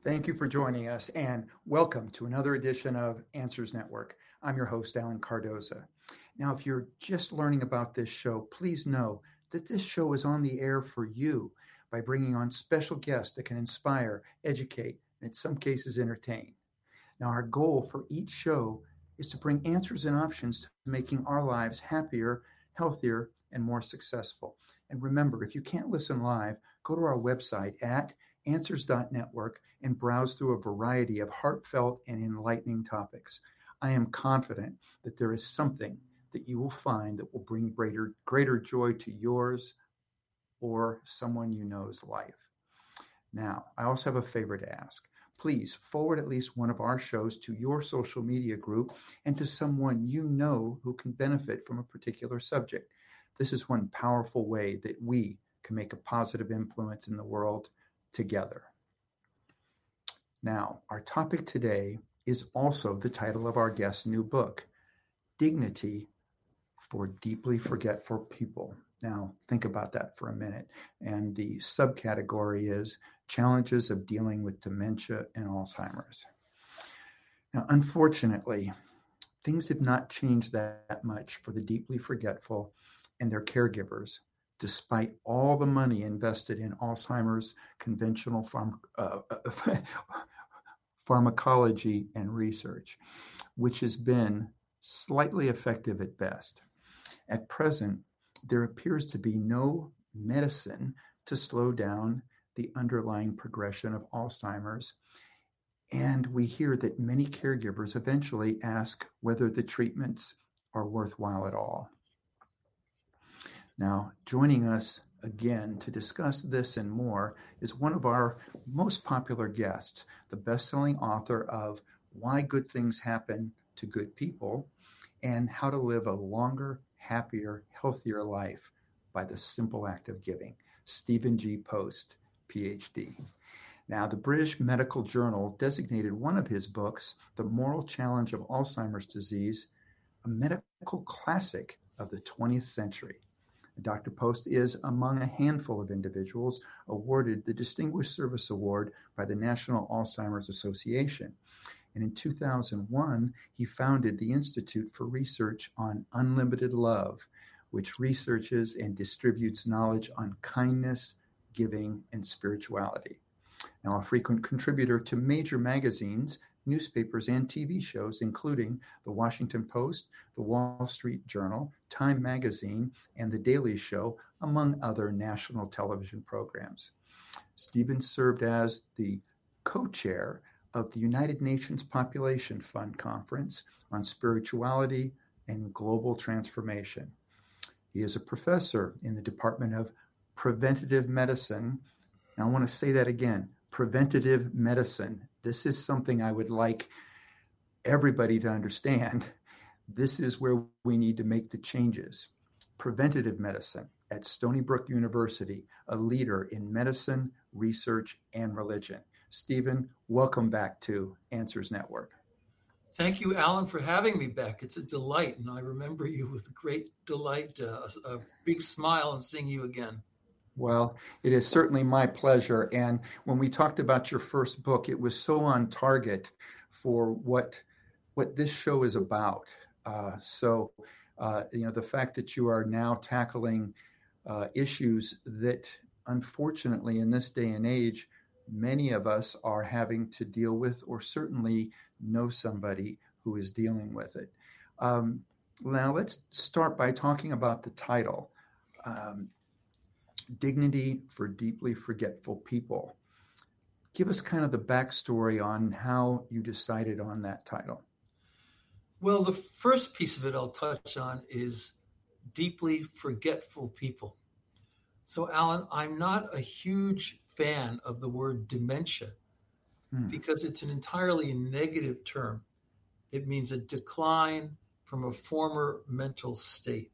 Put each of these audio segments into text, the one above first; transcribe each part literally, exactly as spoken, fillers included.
Thank you for joining us and welcome to another edition of Answers Network. I'm your host, Alan Cardoza. Now, if you're just learning about this show, please know that this show is on the air for you by bringing on special guests that can inspire, educate, and in some cases entertain. Now, our goal for each show is to bring answers and options to making our lives happier, healthier, and more successful. And remember, if you can't listen live, go to our website at answers dot network and browse through a variety of heartfelt and enlightening topics. I am confident that there is something that you will find that will bring greater, greater joy to yours or someone you know's life. Now, I also have a favor to ask. Please forward at least one of our shows to your social media group and to someone you know who can benefit from a particular subject. This is one powerful way that we can make a positive influence in the world together. Now, our topic today is also the title of our guest's new book, Dignity for Deeply Forgetful People. Now, think about that for a minute. And the subcategory is Challenges of Dealing with Dementia and Alzheimer's. Now, unfortunately, things have not changed that much for the deeply forgetful and their caregivers, despite all the money invested in Alzheimer's conventional pharm- uh, pharmacology and research, which has been slightly effective at best. At present, there appears to be no medicine to slow down the underlying progression of Alzheimer's, and we hear that many caregivers eventually ask whether the treatments are worthwhile at all. Now, joining us again to discuss this and more is one of our most popular guests, the best-selling author of Why Good Things Happen to Good People and How to Live a Longer, Happier, Healthier Life by the Simple Act of Giving, Stephen G. Post, P H D. Now, the British Medical Journal designated one of his books, The Moral Challenge of Alzheimer's Disease, a medical classic of the twentieth century. Doctor Post is among a handful of individuals awarded the Distinguished Service Award by the National Alzheimer's Association. And in two thousand one, he founded the Institute for Research on Unlimited Love, which researches and distributes knowledge on kindness, giving, and spirituality. Now, a frequent contributor to major magazines, newspapers, and T V shows, including The Washington Post, The Wall Street Journal, Time Magazine, and The Daily Show, among other national television programs. Stephen served as the co-chair of the United Nations Population Fund Conference on Spirituality and Global Transformation. He is a professor in the Department of Preventative Medicine. Now, I want to say that again, preventative medicine. This is something I would like everybody to understand. This is where we need to make the changes. Preventative medicine at Stony Brook University, a leader in medicine, research, and religion. Stephen, welcome back to Answers Network. Thank you, Alan, for having me back. It's a delight, and I remember you with great delight, uh, a big smile, and seeing you again. Well, it is certainly my pleasure. And when we talked about your first book, it was so on target for what what this show is about. Uh, so, uh, you know, the fact that you are now tackling uh, issues that, unfortunately, in this day and age, many of us are having to deal with, or certainly know somebody who is dealing with it. Um, now, let's start by talking about the title. Um, Dignity for Deeply Forgetful People. Give us kind of the backstory on how you decided on that title. Well, the first piece of it I'll touch on is deeply forgetful people. So, Alan, I'm not a huge fan of the word dementia hmm. because it's an entirely negative term. It means a decline from a former mental state.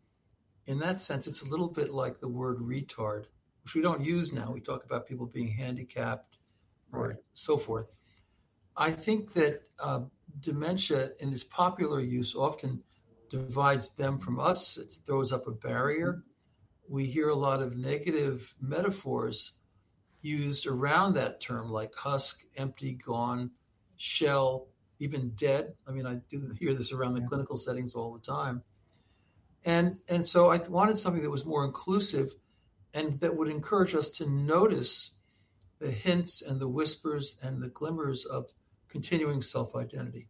In that sense, it's a little bit like the word retard, which we don't use now. We talk about people being handicapped or right. so forth. I think that uh, dementia in its popular use often divides them from us. It throws up a barrier. We hear a lot of negative metaphors used around that term, like husk, empty, gone, shell, even dead. I mean, I do hear this around the Yeah. clinical settings all the time. And, and so I wanted something that was more inclusive and that would encourage us to notice the hints and the whispers and the glimmers of continuing self-identity.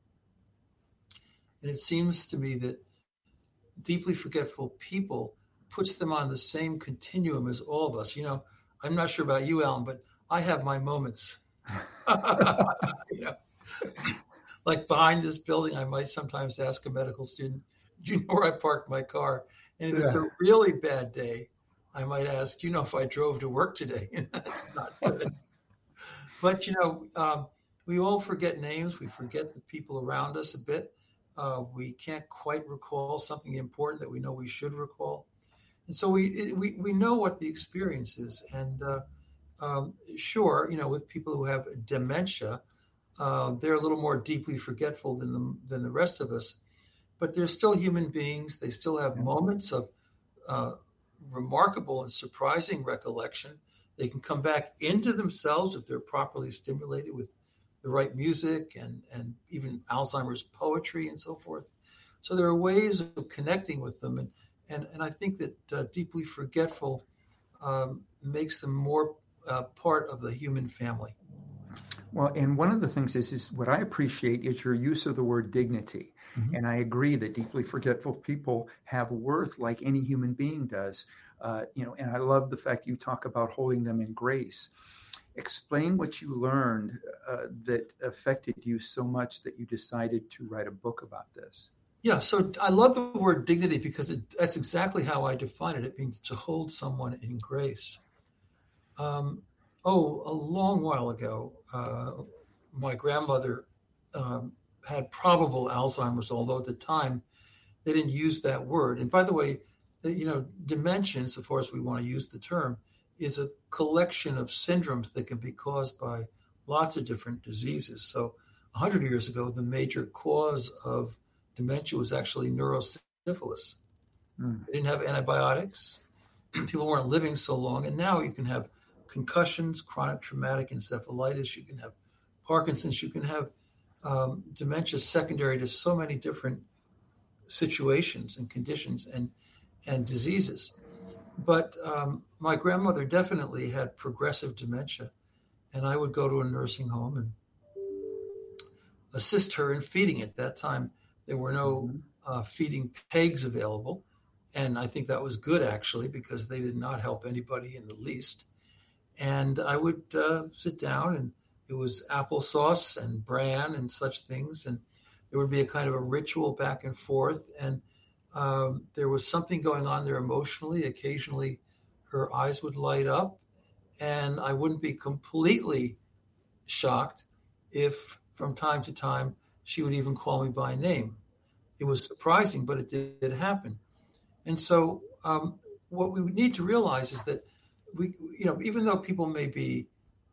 And it seems to me that deeply forgetful people puts them on the same continuum as all of us. You know, I'm not sure about you, Alan, but I have my moments. you know, like behind this building, I might sometimes ask a medical student, do you know where I parked my car? And if yeah. it's a really bad day, I might ask, do you know if I drove to work today? And that's not good. But, you know, um, we all forget names. We forget the people around us a bit. Uh, we can't quite recall something important that we know we should recall. And so we it, we, we know what the experience is. And uh, um, sure, you know, with people who have dementia, uh, they're a little more deeply forgetful than the, than the rest of us. But they're still human beings. They still have moments of uh, remarkable and surprising recollection. They can come back into themselves if they're properly stimulated with the right music and, and even Alzheimer's poetry and so forth. So there are ways of connecting with them. And, and, and I think that uh, deeply forgetful um, makes them more uh, part of the human family. Well, and one of the things is, is what I appreciate is your use of the word dignity. Mm-hmm. And I agree that deeply forgetful people have worth like any human being does. Uh, you know, and I love the fact you talk about holding them in grace. Explain what you learned uh, that affected you so much that you decided to write a book about this. Yeah, so I love the word dignity because it, that's exactly how I define it. It means to hold someone in grace. Um, oh, a long while ago, uh, my grandmother um, had probable Alzheimer's, although at the time they didn't use that word. And by the way, you know, dementia, as far as we want to use the term, is a collection of syndromes that can be caused by lots of different diseases. So one hundred years ago, the major cause of dementia was actually neurosyphilis. Mm. They didn't have antibiotics. People weren't living so long. And now you can have concussions, chronic traumatic encephalitis. You can have Parkinson's. You can have um, dementia secondary to so many different situations and conditions and, and diseases. But um, my grandmother definitely had progressive dementia, and I would go to a nursing home and assist her in feeding it. At that time, there were no uh, feeding pegs available, and I think that was good, actually, because they did not help anybody in the least. And I would uh, sit down, and it was applesauce and bran and such things, and there would be a kind of a ritual back and forth, and Um, there was something going on there emotionally. Occasionally, her eyes would light up, and I wouldn't be completely shocked if from time to time she would even call me by name. It was surprising, but it did, did happen. And so um, what we need to realize is that we, you know, even though people may be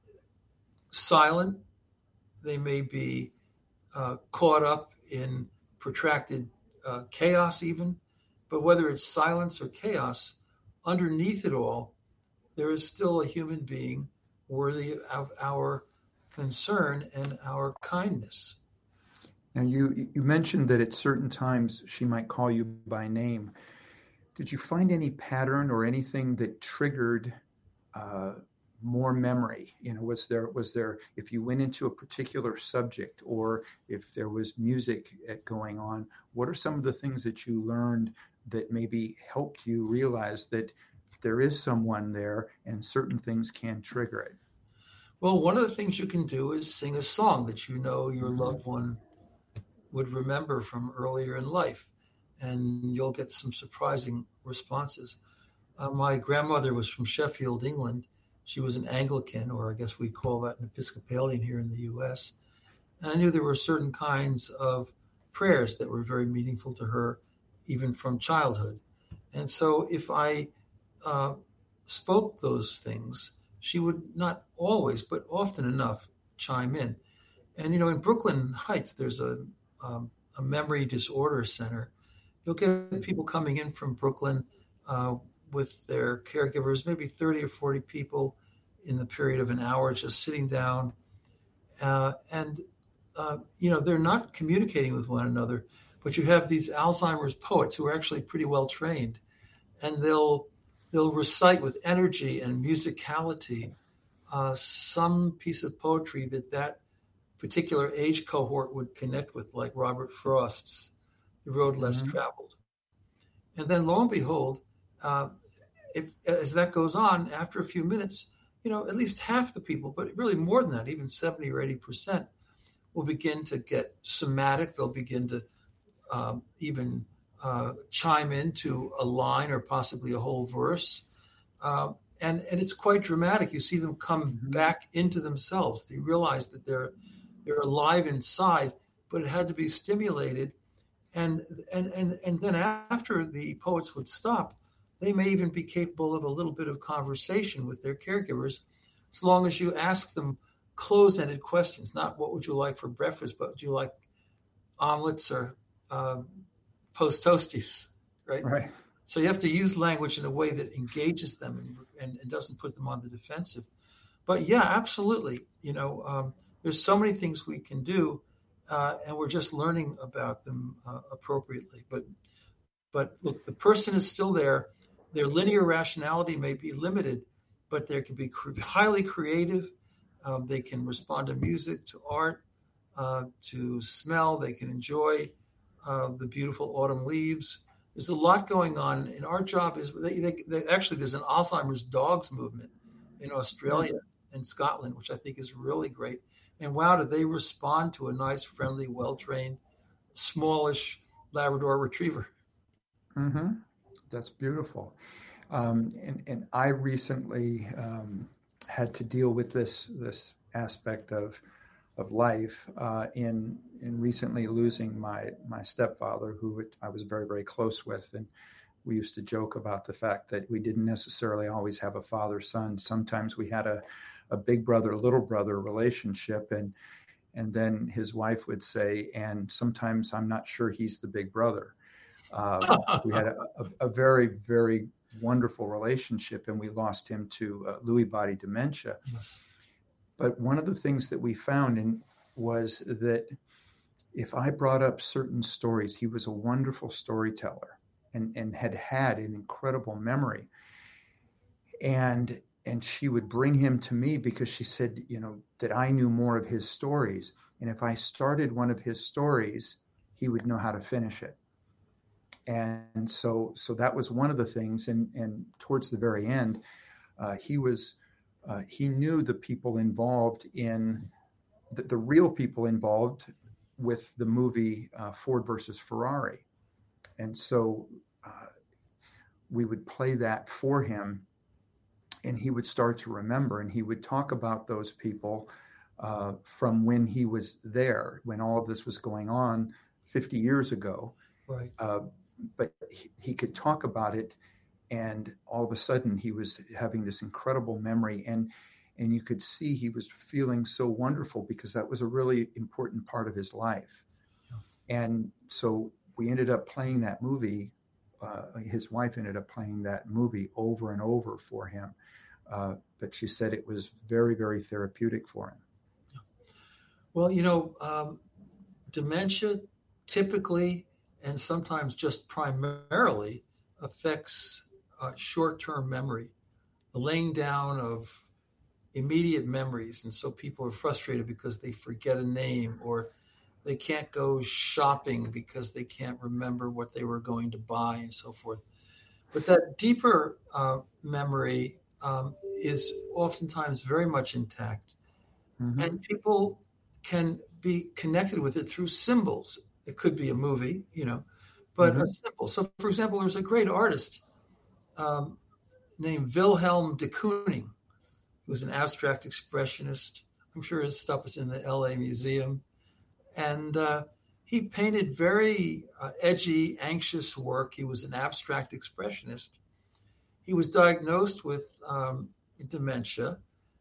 silent, they may be uh, caught up in protracted Uh, chaos even, but whether it's silence or chaos, underneath it all, there is still a human being worthy of our concern and our kindness. Now, you, you mentioned that at certain times she might call you by name. Did you find any pattern or anything that triggered uh, more memory? You know, was there, was there, if you went into a particular subject or if there was music going on, what are some of the things that you learned that maybe helped you realize that there is someone there and certain things can trigger it? Well, one of the things you can do is sing a song that you know your mm-hmm. loved one would remember from earlier in life, and you'll get some surprising responses. Uh, my grandmother was from Sheffield, England. She was an Anglican, or I guess we'd call that an Episcopalian here in the U S. And I knew there were certain kinds of prayers that were very meaningful to her, even from childhood. And so if I uh, spoke those things, she would not always, but often enough, chime in. And, you know, in Brooklyn Heights, there's a, um, a memory disorder center. You'll get people coming in from Brooklyn uh, with their caregivers, maybe thirty or forty people in the period of an hour, just sitting down. Uh, and, uh, you know, they're not communicating with one another, but you have these Alzheimer's poets who are actually pretty well trained, and they'll they'll recite with energy and musicality uh, some piece of poetry that that particular age cohort would connect with, like Robert Frost's The Road Less Mm-hmm. Traveled. And then lo and behold, uh, if as that goes on, after a few minutes, you know, at least half the people, but really more than that, even seventy or eighty percent, will begin to get somatic. They'll begin to um, even uh, chime into a line or possibly a whole verse. Uh, and, and it's quite dramatic. You see them come Mm-hmm. back into themselves. They realize that they're they're alive inside, but it had to be stimulated. And and and and then after the poets would stop, they may even be capable of a little bit of conversation with their caregivers, as long as you ask them close-ended questions, not what would you like for breakfast, but would you like omelets or uh, post toasties, right? Right. So you have to use language in a way that engages them and, and, and doesn't put them on the defensive. But yeah, absolutely. You know, um, there's so many things we can do, uh, and we're just learning about them uh, appropriately. But but look, the person is still there. Their linear rationality may be limited, but they can be cre- highly creative. Um, they can respond to music, to art, uh, to smell. They can enjoy uh, the beautiful autumn leaves. There's a lot going on, and our job is they, they, they, actually there's an Alzheimer's dogs movement in Australia and Scotland, which I think is really great. And wow, do they respond to a nice, friendly, well-trained, smallish Labrador Retriever? Mm-hmm. That's beautiful. Um, and, and I recently um, had to deal with this this aspect of of life uh, in in recently losing my my stepfather, who I was very, very close with. And we used to joke about the fact that we didn't necessarily always have a father-son. Sometimes we had a, a big brother, little brother relationship. And and then his wife would say, and sometimes I'm not sure he's the big brother. Uh, we had a, a, a very, very wonderful relationship, and we lost him to uh, Lewy body dementia. Yes. But one of the things that we found in, was that if I brought up certain stories, he was a wonderful storyteller and, and had had an incredible memory. And and she would bring him to me because she said, you know, that I knew more of his stories. And if I started one of his stories, he would know how to finish it. And so so that was one of the things. And, and towards the very end, uh, he was uh, he knew the people involved in the, the real people involved with the movie uh, Ford versus Ferrari. And so uh, we would play that for him, and he would start to remember, and he would talk about those people uh, from when he was there, when all of this was going on fifty years ago. Right. Uh, but he, he could talk about it, and all of a sudden he was having this incredible memory, and and you could see he was feeling so wonderful because that was a really important part of his life. Yeah. And so we ended up playing that movie. Uh, his wife ended up playing that movie over and over for him. Uh, but she said it was very, very therapeutic for him. Well, you know, um, dementia typically and sometimes just primarily affects uh, short-term memory, the laying down of immediate memories. And so people are frustrated because they forget a name, or they can't go shopping because they can't remember what they were going to buy and so forth. But that deeper uh, memory um, is oftentimes very much intact. Mm-hmm. And people can be connected with it through symbols. It could be a movie, you know, but mm-hmm. a symbol. So, for example, there was a great artist um, named Wilhelm de Kooning, who was an abstract expressionist. I'm sure his stuff is in the L A Museum. And uh, he painted very uh, edgy, anxious work. He was an abstract expressionist. He was diagnosed with um, dementia,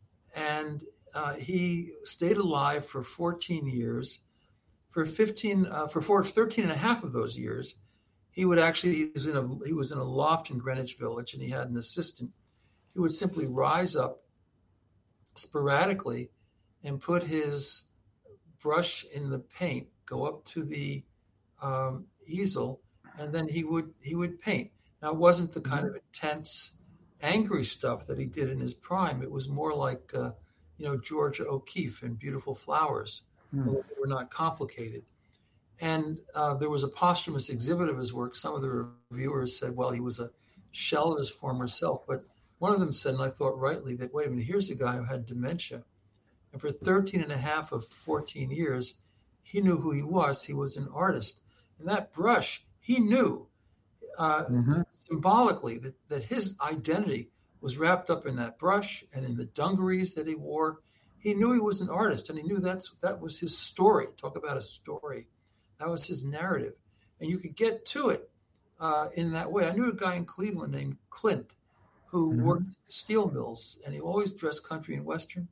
and uh, he stayed alive for fourteen years. For fifteen, uh, for four, thirteen and a half of those years, he would actually, he was in a, he was in a loft in Greenwich Village, and he had an assistant. He would simply rise up sporadically and put his brush in the paint, go up to the um, easel, and then he would he would paint. Now, it wasn't the kind of intense, angry stuff that he did in his prime. It was more like, uh, you know, Georgia O'Keeffe and Beautiful Flowers, Mm. although they were not complicated. And uh, there was a posthumous exhibit of his work. Some of the reviewers said, well, he was a shell of his former self. But one of them said, and I thought rightly, that, wait a minute, here's a guy who had dementia. And for thirteen and a half of fourteen years, he knew who he was. He was an artist. And that brush, he knew uh, Mm-hmm. symbolically that, that his identity was wrapped up in that brush and in the dungarees that he wore. He knew he was an artist, and he knew that's that was his story. Talk about a story. That was his narrative. And you could get to it uh, in that way. I knew a guy in Cleveland named Clint who Mm-hmm. worked at steel mills, and he always dressed country and Western.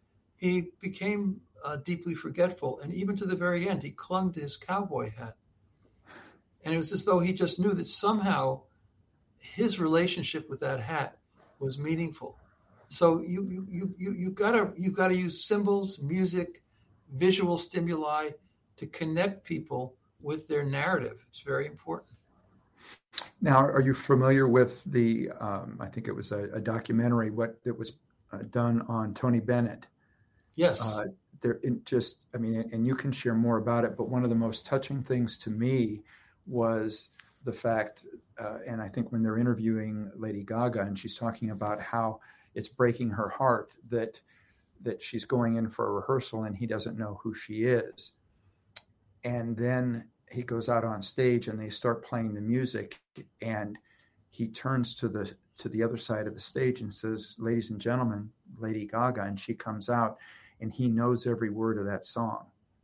He became uh, deeply forgetful, and even to the very end, he clung to his cowboy hat. And it was as though he just knew that somehow his relationship with that hat was meaningful. So you you you you you gotta you gotta use symbols, music, visual stimuli to connect people with their narrative. It's very important. Now, are you familiar with the? Um, I think it was a, a documentary. What that was uh, done on Tony Bennett. Yes. Uh, there, it just, I mean, and you can share more about it. But one of the most touching things to me was the fact, uh, and I think when they're interviewing Lady Gaga, and she's talking about how it's breaking her heart that that she's going in for a rehearsal and he doesn't know who she is, and then he goes out on stage and they start playing the music, and he turns to the to the other side of the stage and says, "Ladies and gentlemen, Lady Gaga," and she comes out, and he knows every word of that song.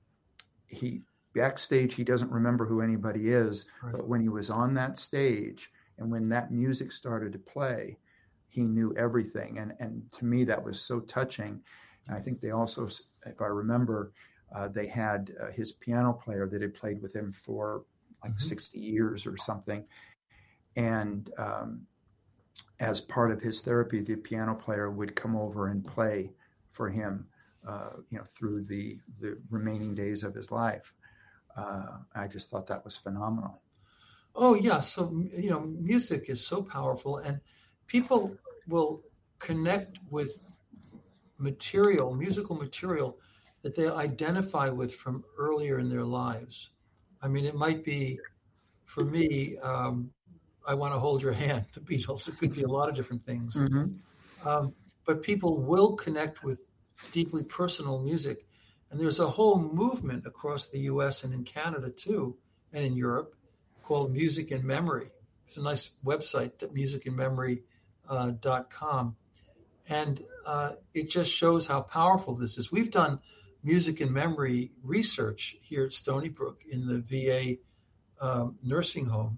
He backstage, he doesn't remember who anybody is, Right. but when he was on that stage and when that music started to play, he knew everything. And and to me, that was so touching. And I think they also, if I remember, uh, they had uh, his piano player that had played with him for like Mhm. sixty years or something. And um, as part of his therapy, the piano player would come over and play for him, uh, you know, through the, the remaining days of his life. Uh, I just thought that was phenomenal. Oh, yeah. So, you know, music is so powerful, and people will connect with material, musical material that they identify with from earlier in their lives. I mean, it might be, for me, um, I Want to Hold Your Hand, the Beatles. It could be a lot of different things. Mm-hmm. Um, but people will connect with deeply personal music. And there's a whole movement across the U S and in Canada too, and in Europe, called Music in Memory. It's a nice website, music in memory dot com. And uh, it just shows how powerful this is. We've done music in memory research here at Stony Brook in the V A um, nursing home.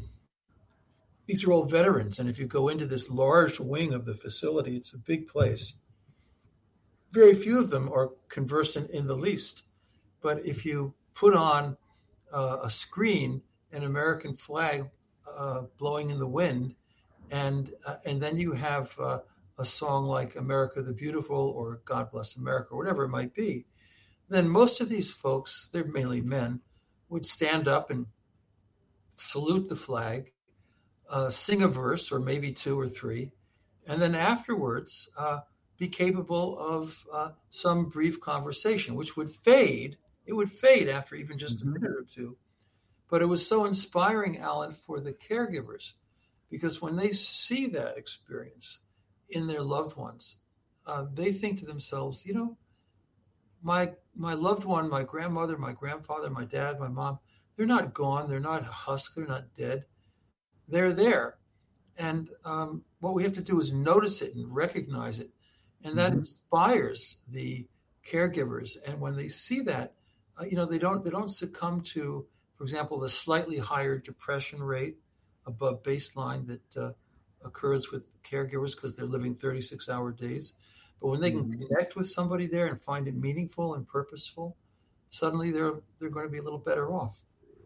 These are all veterans. And if you go into this large wing of the facility, it's a big place. Very few of them are conversant in the least. But if you put on uh, a screen, an American flag uh, blowing in the wind, and uh, and then you have uh, a song like America the Beautiful or God Bless America, or whatever it might be, then most of these folks, they're mainly men, would stand up and salute the flag, uh, sing a verse or maybe two or three, and then afterwards uh, be capable of uh, some brief conversation, which would fade. It would fade after even just Mm-hmm. a minute or two. But it was so inspiring, Alan, for the caregivers, because when they see that experience in their loved ones, uh, they think to themselves, you know, my my loved one, my grandmother, my grandfather, my dad, my mom, they're not gone. They're not husked. They're not dead. They're there. And um, what we have to do is notice it and recognize it. And that Mm-hmm. inspires the caregivers. And when they see that, uh, you know, they don't they don't succumb to, for example, the slightly higher depression rate above baseline that uh, occurs with caregivers because they're living thirty-six hour days. But when they can Mm-hmm. connect with somebody there and find it meaningful and purposeful, suddenly they're they're going to be a little better off.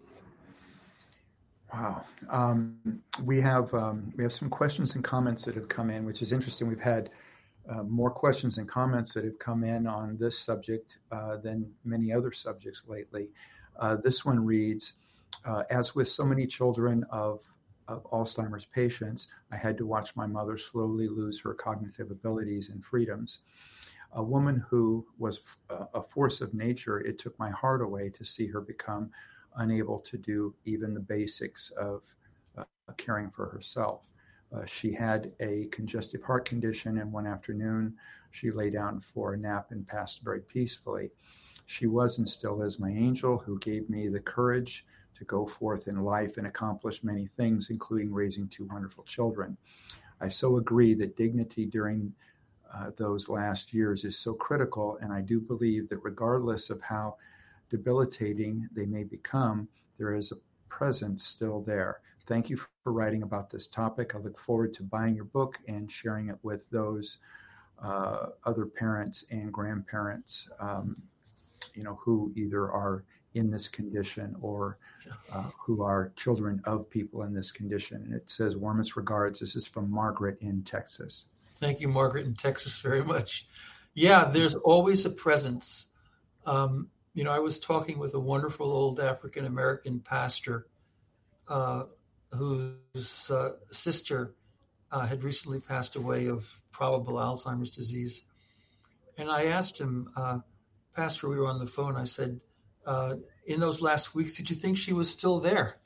Wow. Um, we have um, we have some questions and comments that have come in, which is interesting. We've had uh, more questions and comments that have come in on this subject uh, than many other subjects lately. Uh, this one reads, uh, as with so many children of, of Alzheimer's patients, I had to watch my mother slowly lose her cognitive abilities and freedoms. A woman who was a force of nature, it took my heart away to see her become unable to do even the basics of uh, caring for herself. Uh, she had a congestive heart condition, and one afternoon she lay down for a nap and passed very peacefully. She was and still is my angel, who gave me the courage to go forth in life and accomplish many things, including raising two wonderful children. I so agree that dignity during uh, those last years is so critical, and I do believe that regardless of how debilitating they may become, there is a presence still there. Thank you for writing about this topic. I look forward to buying your book and sharing it with those uh, other parents and grandparents, um, you know, who either are in this condition or uh, who are children of people in this condition. And it says, warmest regards. This is from Margaret in Texas. Thank you, Margaret in Texas, very much. Yeah, there's always a presence. Um, you know, I was talking with a wonderful old African-American pastor uh, whose uh, sister uh, had recently passed away of probable Alzheimer's disease. And I asked him, uh, Pastor, we were on the phone, I said, uh, in those last weeks, did you think she was still there?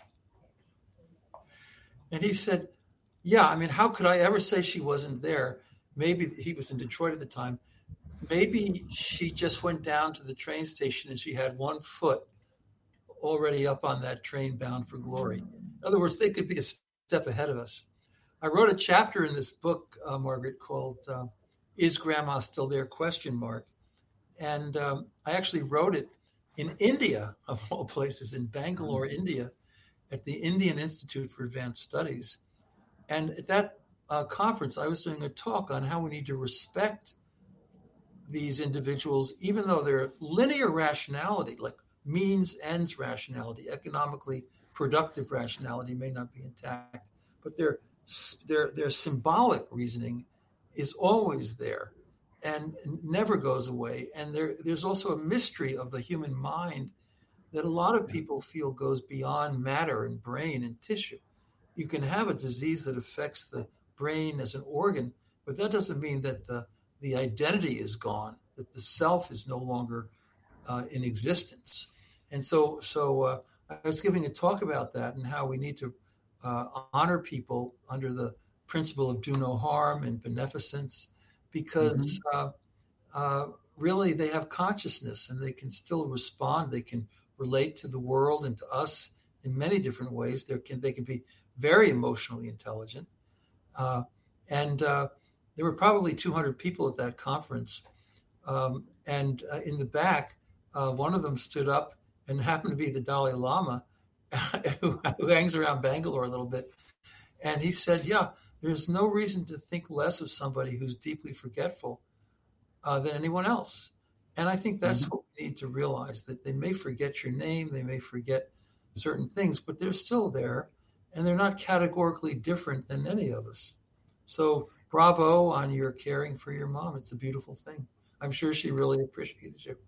And he said, yeah, I mean, how could I ever say she wasn't there? Maybe he was in Detroit at the time. Maybe she just went down to the train station and she had one foot already up on that train bound for glory. In other words, they could be a step ahead of us. I wrote a chapter in this book, uh, Margaret, called uh, Is Grandma Still There? Question mark. And um, I actually wrote it in India, of all places, in Bangalore, India, at the Indian Institute for Advanced Studies. And at that uh, conference, I was doing a talk on how we need to respect these individuals, even though their linear rationality, like means ends rationality, economically productive rationality, may not be intact, but their their their symbolic reasoning is always there and never goes away. And there there's also a mystery of the human mind that a lot of people feel goes beyond matter and brain and tissue. You can have a disease that affects the brain as an organ, but that doesn't mean that the the identity is gone, that the self is no longer uh, in existence. And so so uh, I was giving a talk about that and how we need to uh, honor people under the principle of do no harm and beneficence, because mm-hmm. uh, uh, really they have consciousness and they can still respond. They can relate to the world and to us in many different ways. They can, they can be very emotionally intelligent. Uh, and uh, there were probably two hundred people at that conference. Um, and uh, in the back, uh, one of them stood up and happened to be the Dalai Lama, who, who hangs around Bangalore a little bit. And he said, yeah, there's no reason to think less of somebody who's deeply forgetful uh, than anyone else. And I think that's mm-hmm. what we need to realize, that they may forget your name, they may forget certain things, but they're still there, and they're not categorically different than any of us. So bravo on your caring for your mom. It's a beautiful thing. I'm sure she really appreciated you.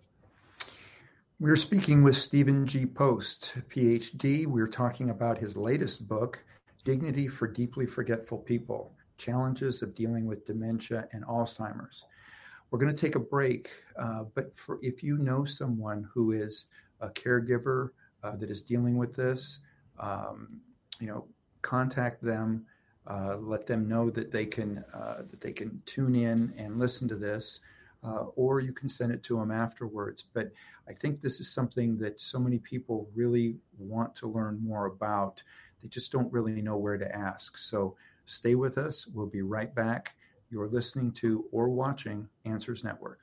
We're speaking with Stephen G. Post, P H D. We're talking about his latest book, Dignity for Deeply Forgetful People, Challenges of Dealing with Dementia and Alzheimer's. We're going to take a break, uh, but for, if you know someone who is a caregiver uh, that is dealing with this, um, you know, contact them, uh, let them know that they can uh, that they can tune in and listen to this. Uh, or you can send it to them afterwards. But I think this is something that so many people really want to learn more about. They just don't really know where to ask. So stay with us. We'll be right back. You're listening to or watching Answers Network.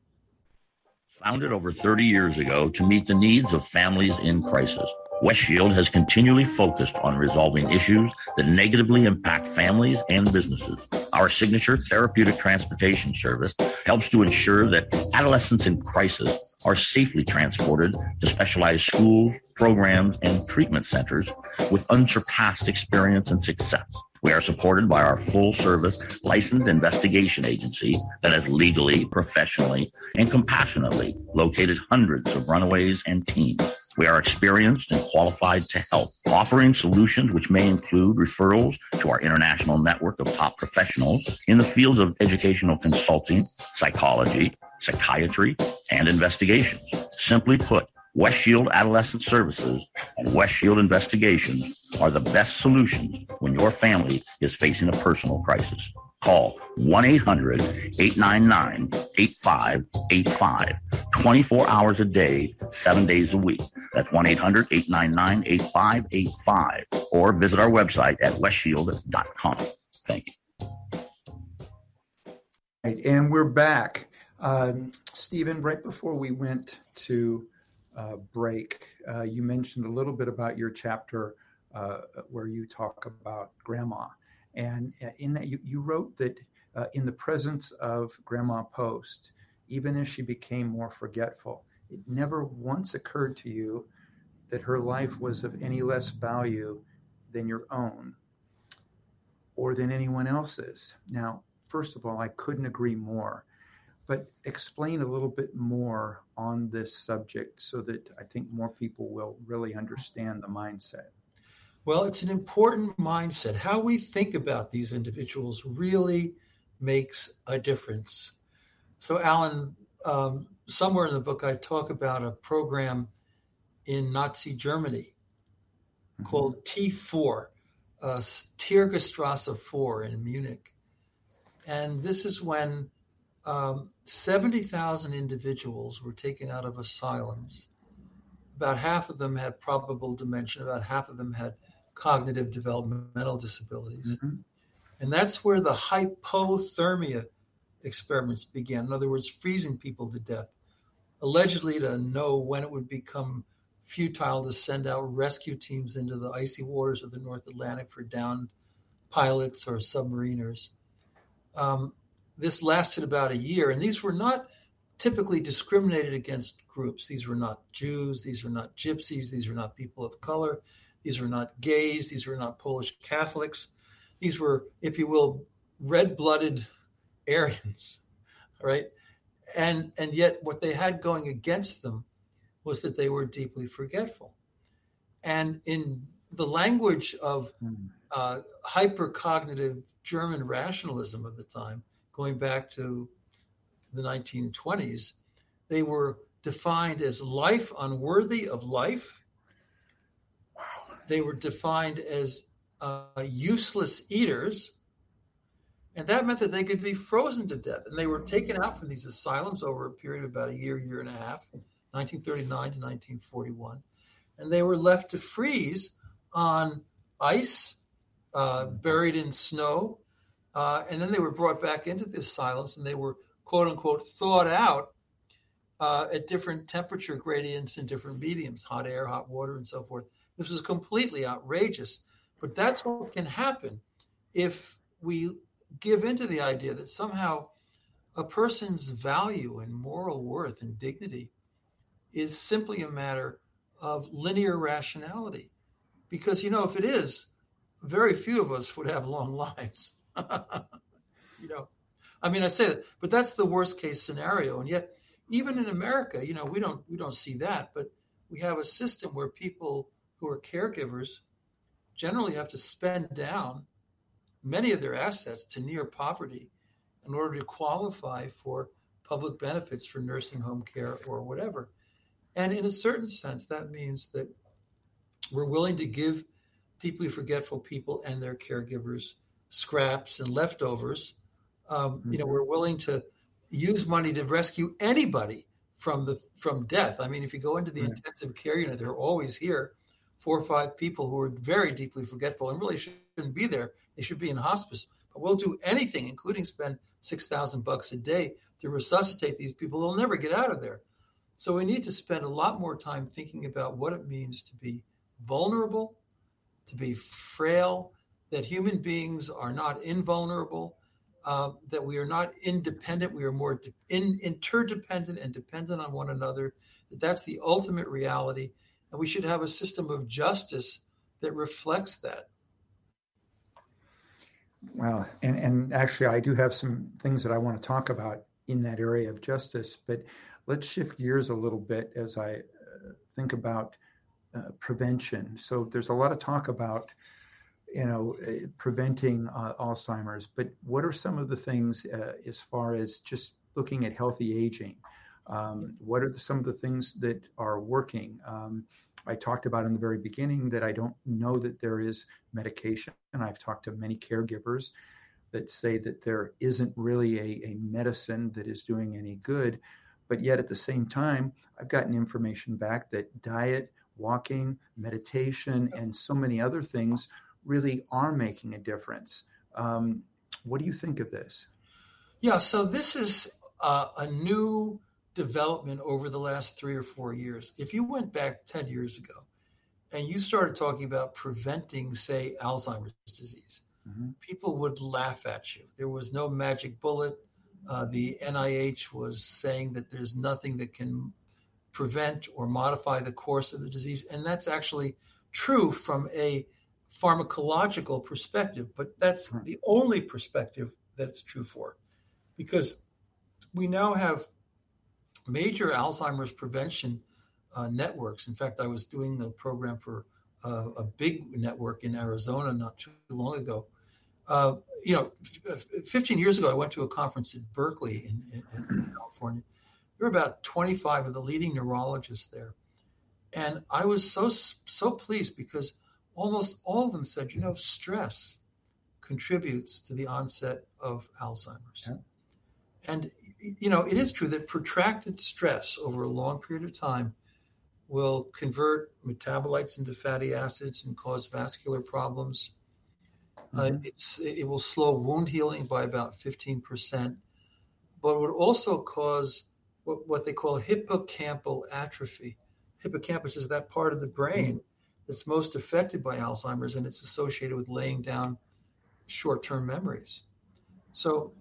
Founded over thirty years ago to meet the needs of families in crisis, West Shield has continually focused on resolving issues that negatively impact families and businesses. Our signature therapeutic transportation service helps to ensure that adolescents in crisis are safely transported to specialized schools, programs, and treatment centers with unsurpassed experience and success. We are supported by our full-service licensed investigation agency that has legally, professionally, and compassionately located hundreds of runaways and teens. We are experienced and qualified to help, offering solutions which may include referrals to our international network of top professionals in the fields of educational consulting, psychology, psychiatry, and investigations. Simply put, West Shield Adolescent Services and West Shield Investigations are the best solutions when your family is facing a personal crisis. Call one eight hundred, eight nine nine, eight five eight five, twenty-four hours a day, seven days a week. That's one eight hundred, eight nine nine, eight five eight five, or visit our website at west shield dot com. Thank you. Right, and we're back. Um, Stephen, right before we went to uh, break, uh, you mentioned a little bit about your chapter uh, where you talk about grandma. And in that, you, you wrote that uh, in the presence of Grandma Post, even as she became more forgetful, it never once occurred to you that her life was of any less value than your own or than anyone else's. Now, first of all, I couldn't agree more. But explain a little bit more on this subject so that I think more people will really understand the mindset. Well, it's an important mindset. How we think about these individuals really makes a difference. So, Alan, um, somewhere in the book, I talk about a program in Nazi Germany mm-hmm. called T four, uh, Tiergestrasse four in Munich. And this is when um, seventy thousand individuals were taken out of asylums. About half of them had probable dementia. About half of them had cognitive developmental disabilities. Mm-hmm. And that's where the hypothermia experiments began. In other words, freezing people to death, allegedly to know when it would become futile to send out rescue teams into the icy waters of the North Atlantic for downed pilots or submariners. Um, this lasted about a year, and these were not typically discriminated against groups. These were not Jews. These were not gypsies. These were not people of color. These were not gays. These were not Polish Catholics. These were, if you will, red-blooded Aryans, right? And and yet what they had going against them was that they were deeply forgetful. And in the language of uh, hypercognitive German rationalism of the time, going back to the nineteen twenties, they were defined as life unworthy of life. Wow. They were defined as uh, useless eaters. And that meant that they could be frozen to death. And they were taken out from these asylums over a period of about a year, year and a half, nineteen thirty-nine to nineteen forty-one. And they were left to freeze on ice, uh, buried in snow. Uh, and then they were brought back into the asylums and they were, quote unquote, thawed out uh, at different temperature gradients in different mediums, hot air, hot water, and so forth. This was completely outrageous. But that's what can happen if we give into the idea that somehow a person's value and moral worth and dignity is simply a matter of linear rationality. Because, you know, if it is, very few of us would have long lives. you know, I mean, I say that, but that's the worst case scenario. And yet, even in America, you know, we don't we don't see that, but we have a system where people who are caregivers generally have to spend down many of their assets to near poverty in order to qualify for public benefits for nursing home care or whatever. And in a certain sense, that means that we're willing to give deeply forgetful people and their caregivers scraps and leftovers. Um, mm-hmm. You know, we're willing to use money to rescue anybody from the from death. I mean, if you go into the right. intensive care unit, they're always here, four or five people who are very deeply forgetful and really shouldn't be there. They should be in hospice. But we'll do anything, including spend six thousand bucks a day to resuscitate these people. They'll never get out of there. So we need to spend a lot more time thinking about what it means to be vulnerable, to be frail, that human beings are not invulnerable, uh, that we are not independent. We are more de- in, interdependent and dependent on one another, that that's the ultimate reality. And we should have a system of justice that reflects that. Well, and, and actually, I do have some things that I want to talk about in that area of justice, but let's shift gears a little bit as I uh, think about uh, prevention. So there's a lot of talk about, you know, uh, preventing uh, Alzheimer's, but what are some of the things uh, as far as just looking at healthy aging? Um, what are the, some of the things that are working? Um, I talked about in the very beginning that I don't know that there is medication, and I've talked to many caregivers that say that there isn't really a, a medicine that is doing any good. But yet at the same time, I've gotten information back that diet, walking, meditation, and so many other things really are making a difference. Um, what do you think of this? Yeah, so this is uh, a new development over the last three or four years. If you went back ten years ago and you started talking about preventing, say, Alzheimer's disease, mm-hmm. people would laugh at you. There was no magic bullet. Uh, the N I H was saying that there's nothing that can prevent or modify the course of the disease. And that's actually true from a pharmacological perspective, but that's right. the only perspective that it's true for, because we now have major Alzheimer's prevention uh, networks. In fact, I was doing the program for uh, a big network in Arizona not too long ago. Uh, you know, f- fifteen years ago, I went to a conference in Berkeley in, in, in California. There were about twenty-five of the leading neurologists there. And I was so, so pleased because almost all of them said, you know, stress contributes to the onset of Alzheimer's. Yeah. And, you know, it is true that protracted stress over a long period of time will convert metabolites into fatty acids and cause vascular problems. Mm-hmm. Uh, it's it will slow wound healing by about fifteen percent, but it would also cause what, what they call hippocampal atrophy. Hippocampus is that part of the brain that's most affected by Alzheimer's, and it's associated with laying down short-term memories. So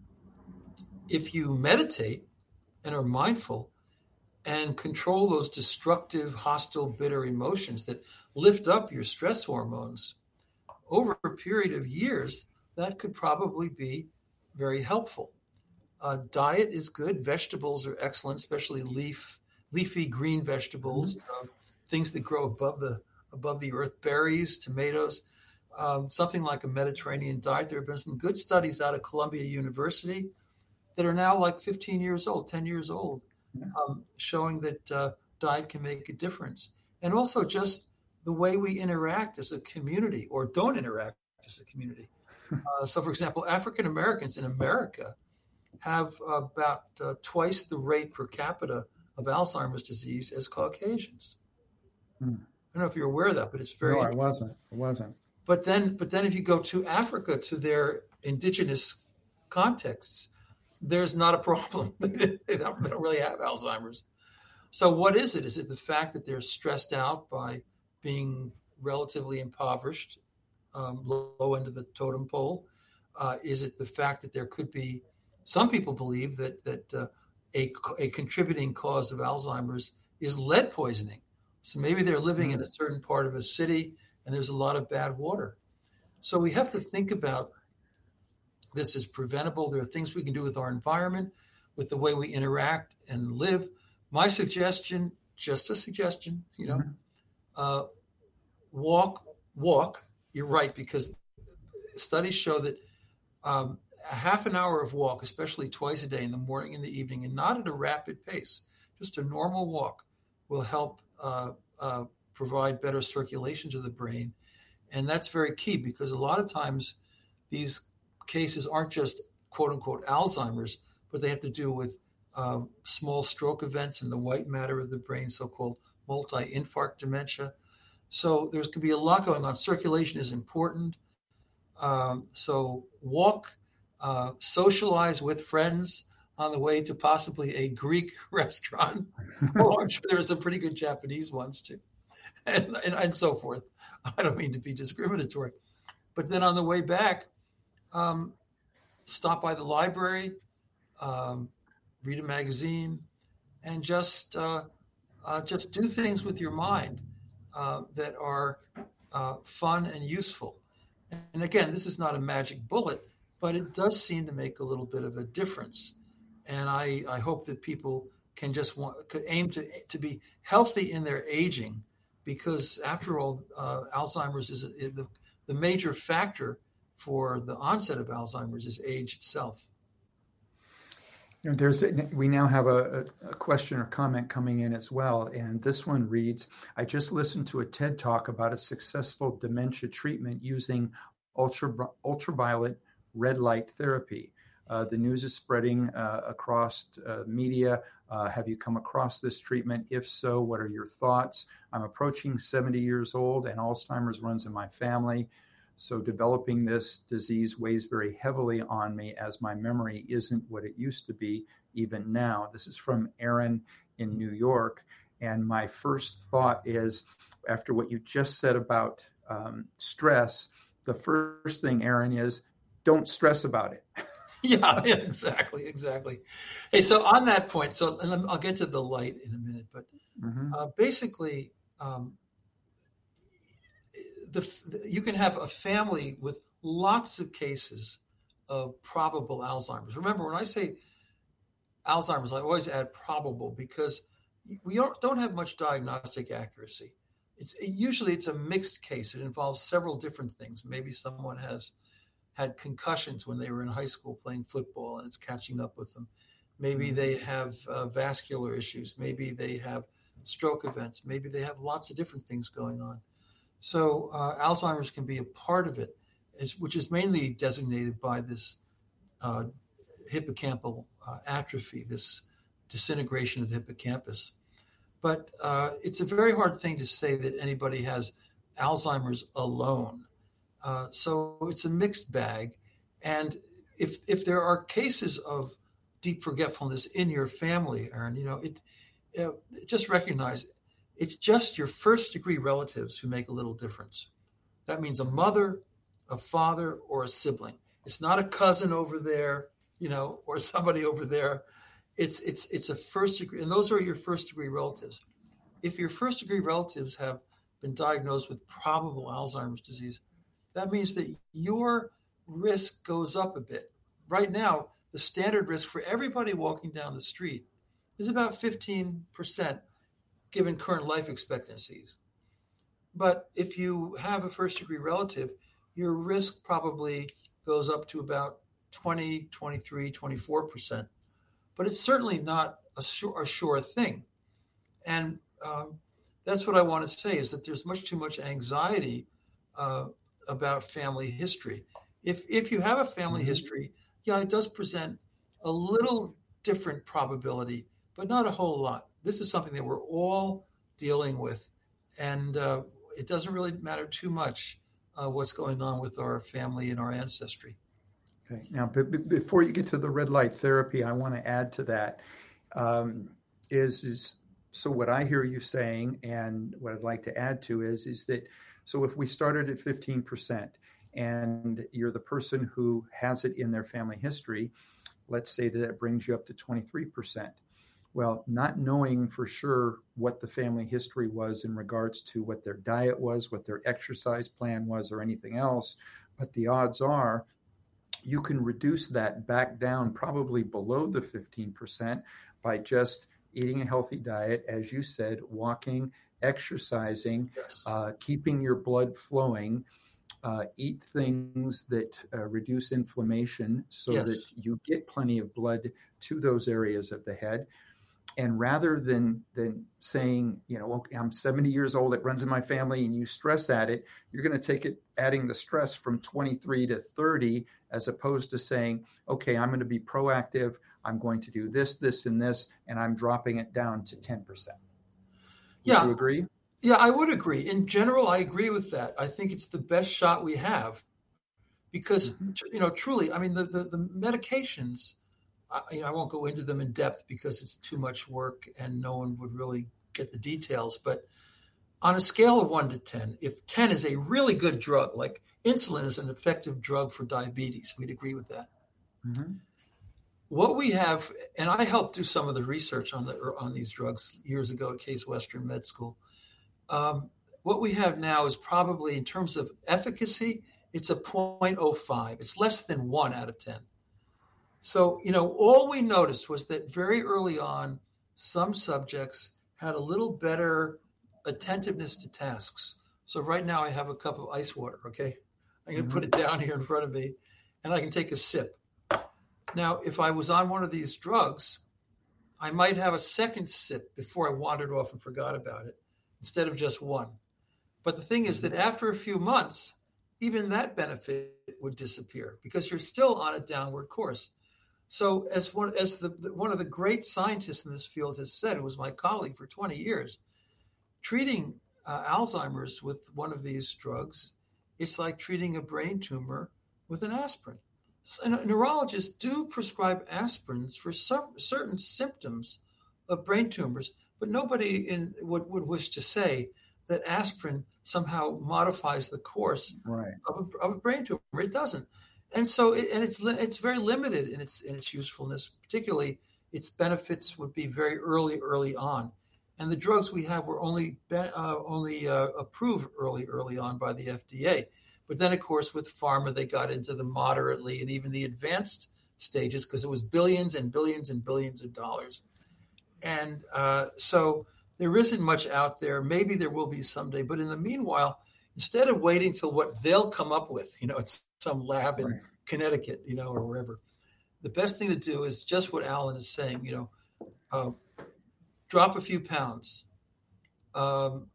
if you meditate and are mindful and control those destructive, hostile, bitter emotions that lift up your stress hormones over a period of years, that could probably be very helpful. Uh, diet is good. Vegetables are excellent, especially leaf, leafy green vegetables, mm-hmm. uh, things that grow above the above the earth, berries, tomatoes, um, something like a Mediterranean diet. There have been some good studies out of Columbia University that are now like fifteen years old, ten years old, yeah. um, showing that uh, diet can make a difference. And also just the way we interact as a community or don't interact as a community. uh, so, for example, African Americans in America have about uh, twice the rate per capita of Alzheimer's disease as Caucasians. Hmm. I don't know if you're aware of that, but it's very... No, I wasn't. I wasn't. But then, but then if you go to Africa, to their indigenous contexts, there's not a problem. they, don't, they don't really have Alzheimer's. So what is it? Is it the fact that they're stressed out by being relatively impoverished, um, low end of the totem pole? Uh, is it the fact that there could be, some people believe that that uh, a, a contributing cause of Alzheimer's is lead poisoning. So maybe they're living mm-hmm. in a certain part of a city and there's a lot of bad water. So we have to think about this as preventable. There are things we can do with our environment, with the way we interact and live. My suggestion, just a suggestion, you know, mm-hmm. uh, walk, walk. You're right, because studies show that um, a half an hour of walk, especially twice a day in the morning and the evening, and not at a rapid pace, just a normal walk, will help uh, uh, provide better circulation to the brain. And that's very key, because a lot of times these cases aren't just quote unquote Alzheimer's, but they have to do with uh, small stroke events in the white matter of the brain, so-called multi-infarct dementia. So there's could be a lot going on. Circulation is important. Um, so walk, uh, socialize with friends on the way to possibly a Greek restaurant. Oh, I'm sure there are some pretty good Japanese ones too, and, and and so forth. I don't mean to be discriminatory, but then on the way back, um, stop by the library, um, read a magazine, and just uh, uh, just do things with your mind uh, that are uh, fun and useful. And again, this is not a magic bullet, but it does seem to make a little bit of a difference. And I, I hope that people can just want, could aim to, to be healthy in their aging, because after all, uh, Alzheimer's is, is the, the major factor for the onset of Alzheimer's is age itself. You know, there's a, we now have a, a question or comment coming in as well, and this one reads, I just listened to a TED Talk about a successful dementia treatment using ultra, ultraviolet red light therapy. Uh, the news is spreading uh, across uh, media. Uh, have you come across this treatment? If so, what are your thoughts? I'm approaching seventy years old and Alzheimer's runs in my family. So developing this disease weighs very heavily on me as my memory isn't what it used to be even now. This is from Aaron in New York. And my first thought is, after what you just said about um, stress, the first thing, Aaron, is don't stress about it. Yeah, yeah, exactly, exactly. Hey, so on that point, so and I'll get to the light in a minute, but mm-hmm. uh, basically, um, the, the you can have a family with lots of cases of probable Alzheimer's. Remember, when I say Alzheimer's, I always add probable because we don't, don't have much diagnostic accuracy. It's usually it's a mixed case. It involves several different things. Maybe someone has had concussions when they were in high school playing football and it's catching up with them. Maybe they have uh, vascular issues. Maybe they have stroke events. Maybe they have lots of different things going on. So uh, Alzheimer's can be a part of it, which is mainly designated by this uh, hippocampal uh, atrophy, this disintegration of the hippocampus. But uh, it's a very hard thing to say that anybody has Alzheimer's alone. Uh, so it's a mixed bag. And if if there are cases of deep forgetfulness in your family, Aaron, you know, it, uh, just recognize it's just your first degree relatives who make a little difference. That means a mother, a father, or a sibling. It's not a cousin over there, you know, or somebody over there. It's it's it's a first degree, and those are your first degree relatives. If your first degree relatives have been diagnosed with probable Alzheimer's disease, that means that your risk goes up a bit. Right now, the standard risk for everybody walking down the street is about fifteen percent given current life expectancies. But if you have a first degree relative, your risk probably goes up to about twenty, twenty-three, twenty-four percent. But it's certainly not a sure, a sure thing. And um, that's what I want to say, is that there's much too much anxiety uh, about family history. If if you have a family mm-hmm. history, yeah, it does present a little different probability, but not a whole lot. This is something that we're all dealing with, and uh, it doesn't really matter too much uh, what's going on with our family and our ancestry. Okay. Now, b- b- before you get to the red light therapy, I want to add to that um, is is so what I hear you saying, and what I'd like to add to is is that so if we started at fifteen percent and you're the person who has it in their family history, let's say that it brings you up to twenty-three percent. Well, not knowing for sure what the family history was in regards to what their diet was, what their exercise plan was, or anything else, but the odds are you can reduce that back down probably below the fifteen percent by just eating a healthy diet, as you said, walking, exercising, yes. uh, keeping your blood flowing, uh, eat things that uh, reduce inflammation so yes. that you get plenty of blood to those areas of the head. And rather than than saying, you know, okay, I'm seventy years old, it runs in my family, and you stress at it, you're going to take it, adding the stress from twenty-three to thirty, as opposed to saying, okay, I'm going to be proactive. I'm going to do this, this, and this, and I'm dropping it down to ten percent. Would yeah. you agree? Yeah, I would agree. In general, I agree with that. I think it's the best shot we have because, mm-hmm. you know, truly, I mean, the, the, the medications, I, you know, I won't go into them in depth because it's too much work and no one would really get the details. But on a scale of one to ten, if ten is a really good drug, like insulin is an effective drug for diabetes, we'd agree with that. Mm-hmm. What we have, and I helped do some of the research on the on these drugs years ago at Case Western Med School. Um, what we have now is probably, in terms of efficacy, It's a zero point zero five. It's less than one out of ten. So, you know, all we noticed was that very early on, some subjects had a little better attentiveness to tasks. So right now I have a cup of ice water, okay? I'm going to mm-hmm. put it down here in front of me, and I can take a sip. Now, if I was on one of these drugs, I might have a second sip before I wandered off and forgot about it, instead of just one. But the thing is that after a few months, even that benefit would disappear because you're still on a downward course. So as one, as the, one of the great scientists in this field has said, who was my colleague for twenty years, treating uh, Alzheimer's with one of these drugs, it's like treating a brain tumor with an aspirin. So, neurologists do prescribe aspirins for some certain symptoms of brain tumors, but nobody in, would, would wish to say that aspirin somehow modifies the course right. of, a, of a brain tumor. It doesn't. And so, it, and it's it's very limited in its in its usefulness. Particularly, its benefits would be very early, early on, and the drugs we have were only uh, only uh, approved early, early on by the F D A. But then, of course, with pharma, they got into the moderately and even the advanced stages because it was billions and billions and billions of dollars. And uh, so there isn't much out there. Maybe there will be someday. But in the meanwhile, instead of waiting till what they'll come up with, you know, it's some lab in right. Connecticut, you know, or wherever, the best thing to do is just what Alan is saying, you know, uh, drop a few pounds. Um,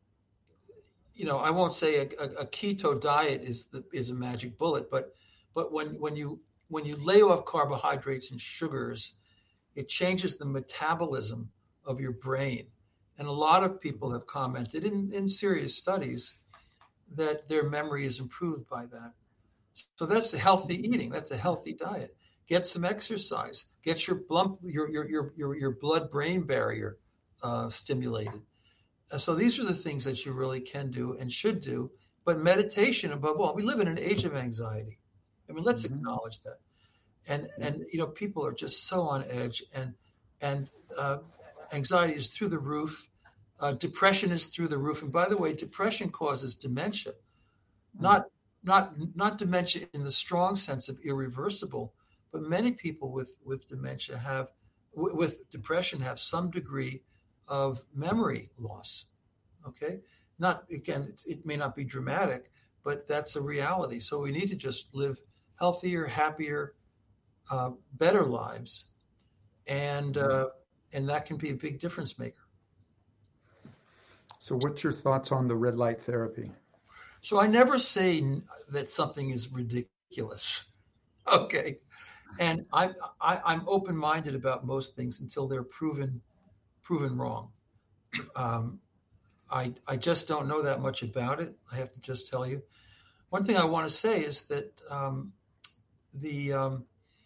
you know, I won't say a, a, a keto diet is the, is a magic bullet, but but when when you when you lay off carbohydrates and sugars, it changes the metabolism of your brain. And a lot of people have commented in, in serious studies that their memory is improved by that. So that's healthy eating. That's a healthy diet. Get some exercise. Get your blood your your your your, your blood-brain barrier uh, stimulated. So these are the things that you really can do and should do. But meditation, above all, we live in an age of anxiety. I mean, let's mm-hmm. acknowledge that. And and you know, people are just so on edge, and and uh, anxiety is through the roof. Uh, depression is through the roof. And by the way, depression causes dementia, mm-hmm. not not not dementia in the strong sense of irreversible, but many people with with dementia have w- with depression have some degree of memory loss. Okay, not again, it, it may not be dramatic, but that's a reality. So we need to just live healthier, happier, uh, better lives, and uh, and that can be a big difference maker. So, what's your thoughts on the red light therapy? So I never say that something is ridiculous. Okay, and I'm I, I'm open-minded about most things until they're proven. proven wrong. Um, I I just don't know that much about it. I have to just tell you. One thing I want to say is that um, the um,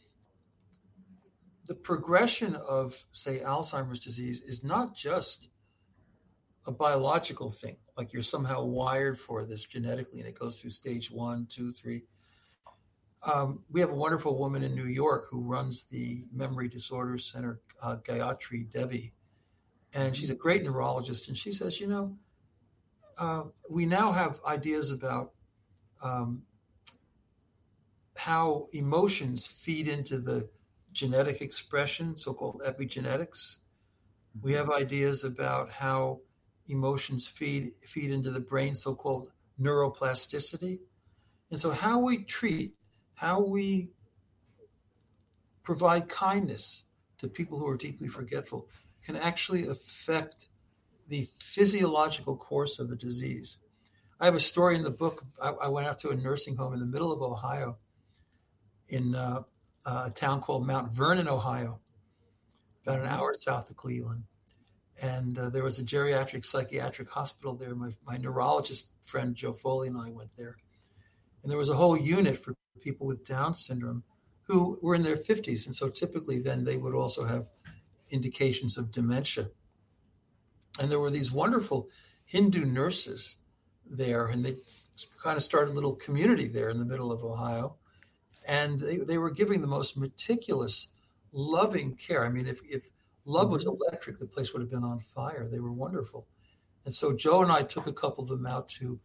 the progression of, say, Alzheimer's disease is not just a biological thing, like you're somehow wired for this genetically and it goes through stage one, two, three. Um, we have a wonderful woman in New York who runs the Memory Disorders Center, uh, Gayatri Devi. And she's a great neurologist. And she says, you know, uh, we now have ideas about um, how emotions feed into the genetic expression, so-called epigenetics. We have ideas about how emotions feed feed into the brain, so-called neuroplasticity. And so how we treat, how we provide kindness to people who are deeply forgetful can actually affect the physiological course of the disease. I have a story in the book. I, I went out to a nursing home in the middle of Ohio, in uh, a town called Mount Vernon, Ohio, about an hour south of Cleveland. And uh, there was a geriatric psychiatric hospital there. My, my neurologist friend, Joe Foley, and I went there. And there was a whole unit for people with Down syndrome who were in their fifties. And so typically then they would also have indications of dementia. And there were these wonderful Hindu nurses there, and they kind of started a little community there in the middle of Ohio. And they, they were giving the most meticulous, loving care. I mean, if, if love was electric, the place would have been on fire. They were wonderful. And so Joe and I took a couple of them out to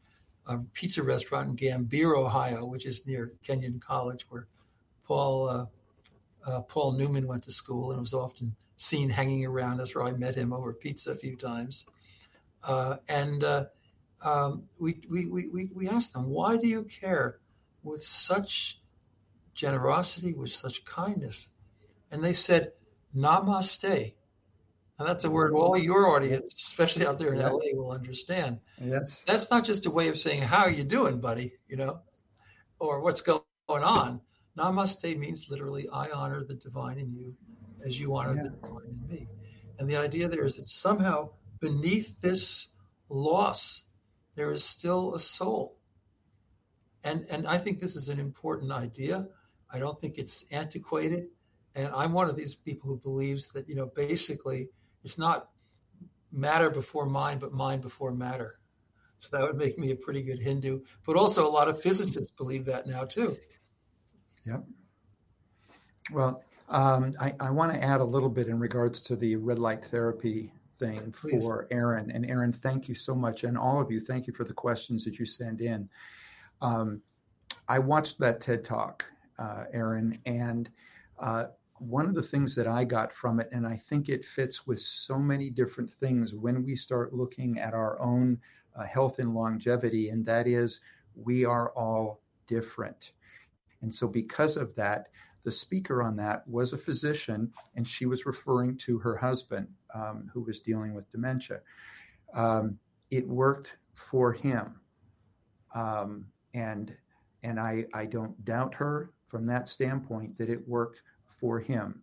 a pizza restaurant in Gambier, Ohio, which is near Kenyon College, where Paul uh, uh, Paul Newman went to school and was often seen hanging around. That's where I met him over pizza a few times. Uh, and uh, um, we, we, we, we asked them, why do you care with such generosity, with such kindness? And they said, namaste. And that's a word all your audience, especially out there in L A, will understand. Yes. That's not just a way of saying, how are you doing, buddy? You know, or what's going on. Namaste means literally, I honor the divine in you as you honor yeah. the divine in me. And the idea there is that somehow beneath this loss, there is still a soul. And, and I think this is an important idea. I don't think it's antiquated. And I'm one of these people who believes that, you know, basically it's not matter before mind, but mind before matter. So that would make me a pretty good Hindu. But also a lot of physicists believe that now too. Yep. Well, um, I, I want to add a little bit in regards to the red light therapy thing Please. for Aaron. And Aaron, thank you so much. And all of you, thank you for the questions that you send in. Um, I watched that TED Talk, uh, Aaron, and uh, one of the things that I got from it, and I think it fits with so many different things when we start looking at our own uh, health and longevity, and that is we are all different. And so because of that, the speaker on that was a physician, and she was referring to her husband um, who was dealing with dementia. Um, it worked for him. Um, and and I, I don't doubt her from that standpoint that it worked for him.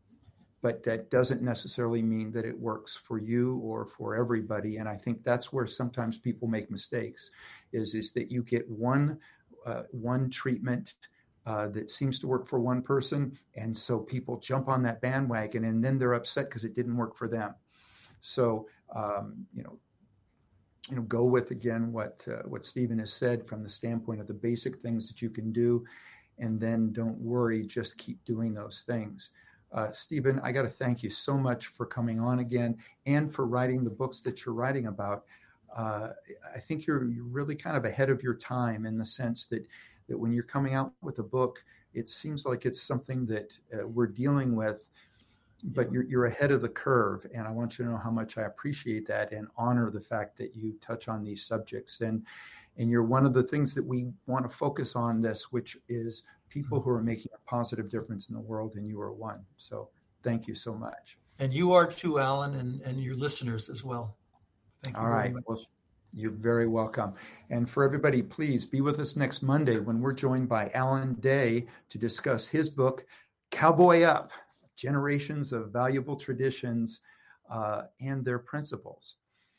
But that doesn't necessarily mean that it works for you or for everybody. And I think that's where sometimes people make mistakes, is, is that you get one uh, one treatment Uh, that seems to work for one person. And so people jump on that bandwagon and then they're upset because it didn't work for them. So, um, you know, you know, go with, again, what, uh, what Stephen has said from the standpoint of the basic things that you can do. And then don't worry, just keep doing those things. Uh, Stephen, I got to thank you so much for coming on again and for writing the books that you're writing about. Uh, I think you're, you're really kind of ahead of your time in the sense that that when you're coming out with a book, it seems like it's something that uh, we're dealing with, but you're, you're ahead of the curve. And I want you to know how much I appreciate that and honor the fact that you touch on these subjects. And, and you're one of the things that we want to focus on this, which is people who are making a positive difference in the world, and you are one. So thank you so much. And you are too, Alan, and, and your listeners as well. Thank you. All right. Well, you're very welcome. And for everybody, please be with us next Monday when we're joined by Alan Day to discuss his book, Cowboy Up, Generations of Valuable Traditions uh, and Their Principles.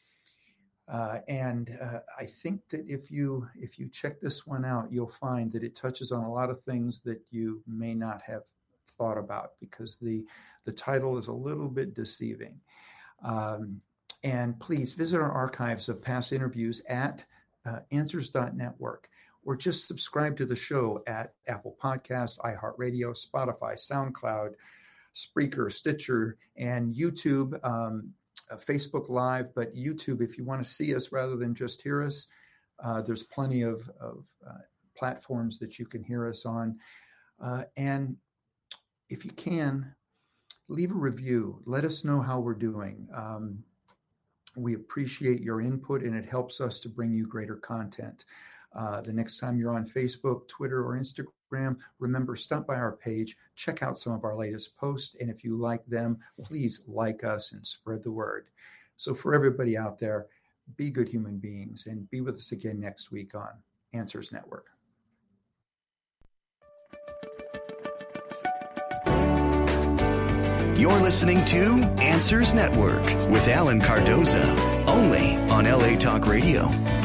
Uh, and uh, I think that if you if you check this one out, you'll find that it touches on a lot of things that you may not have thought about, because the, the title is a little bit deceiving. Um, And please visit our archives of past interviews at uh, answers dot network, or just subscribe to the show at Apple Podcasts, iHeartRadio, Spotify, SoundCloud, Spreaker, Stitcher, and YouTube, um, uh, Facebook Live. But YouTube, if you want to see us rather than just hear us, uh, there's plenty of, of uh, platforms that you can hear us on. Uh, and if you can, leave a review. Let us know how we're doing. Um, We appreciate your input, and it helps us to bring you greater content. Uh, the next time you're on Facebook, Twitter, or Instagram, remember, stop by our page, check out some of our latest posts, and if you like them, please like us and spread the word. So for everybody out there, be good human beings, and be with us again next week on Answers Network. You're listening to Answers Network with Alan Cardoza, only on L A Talk Radio.